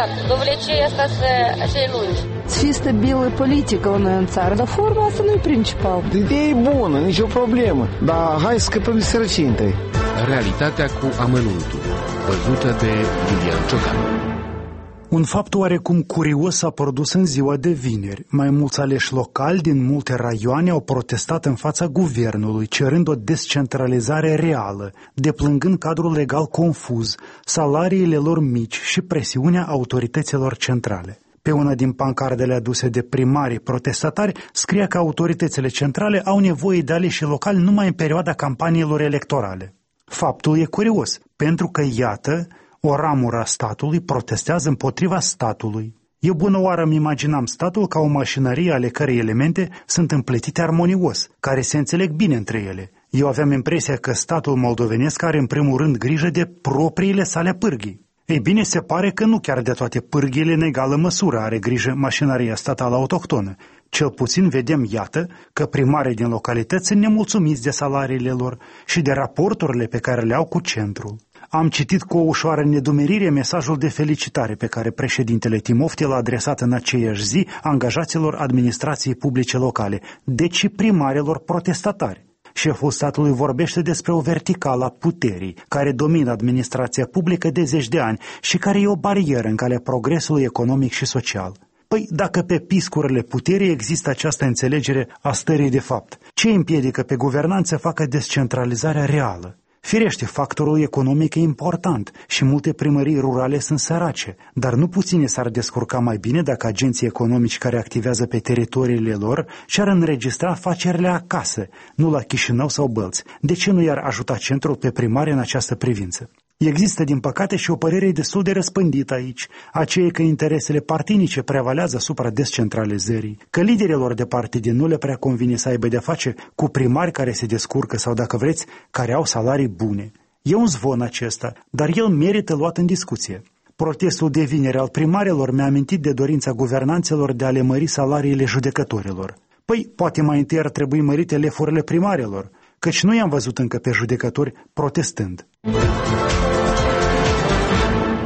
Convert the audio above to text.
adevărat. Dovlecei asta așa lungi. Să fie stabilă politică la noi în țară, dar forma asta nu e principal. Ideea e bună, nicio problemă, dar hai să scăpăm de sărăcie întâi. Realitatea cu amănuntul, văzută de Iulian Ciocan. Un fapt oarecum curios s-a produs în ziua de vineri. Mai mulți aleși locali din multe raioane au protestat în fața guvernului, cerând o descentralizare reală, deplângând cadrul legal confuz, salariile lor mici și presiunea autorităților centrale. Pe una din pancardele aduse de primarii protestatari scria că autoritățile centrale au nevoie de aleși locali numai în perioada campaniilor electorale. Faptul e curios, pentru că, iată, o ramură a statului protestează împotriva statului. E bună oară îmi imaginam statul ca o mașinărie ale cărei elemente sunt împletite armonios, care se înțeleg bine între ele. Eu aveam impresia că statul moldovenesc are în primul rând grijă de propriile sale pârghii. Ei bine, se pare că nu chiar de toate pârghiile în egală măsură are grijă mașinăria statală autohtonă. Cel puțin vedem, iată, că primarii din localități sunt nemulțumiți de salariile lor și de raporturile pe care le au cu centrul. Am citit cu o ușoară nedumerire mesajul de felicitare pe care președintele Timofte l-a adresat în aceeași zi angajaților administrației publice locale, deci și primarilor protestatari. Șeful statului vorbește despre o verticală a puterii, care domină administrația publică de zeci de ani și care e o barieră în calea progresului economic și social. Păi, dacă pe piscurile puterii există această înțelegere a stării de fapt, ce împiedică pe guvernanți să facă descentralizarea reală? Firește, factorul economic e important și multe primării rurale sunt sărace, dar nu puține s-ar descurca mai bine dacă agenții economici care activează pe teritoriile lor și-ar înregistra afacerile acasă, nu la Chișinău sau Bălți. De ce nu i-ar ajuta centrul pe primari în această privință? Există, din păcate, și o părere destul de răspândită aici, aceea că interesele partinice prevalează asupra descentralizării, că liderilor de partide nu le prea convine să aibă de-a face cu primari care se descurcă sau, dacă vreți, care au salarii bune. E un zvon acesta, dar el merită luat în discuție. Protestul de vineri al primarilor mi-a amintit de dorința guvernanților de a le mări salariile judecătorilor. Păi, poate mai întâi ar trebui mărite lefurile primarilor, căci nu i-am văzut încă pe judecători protestând.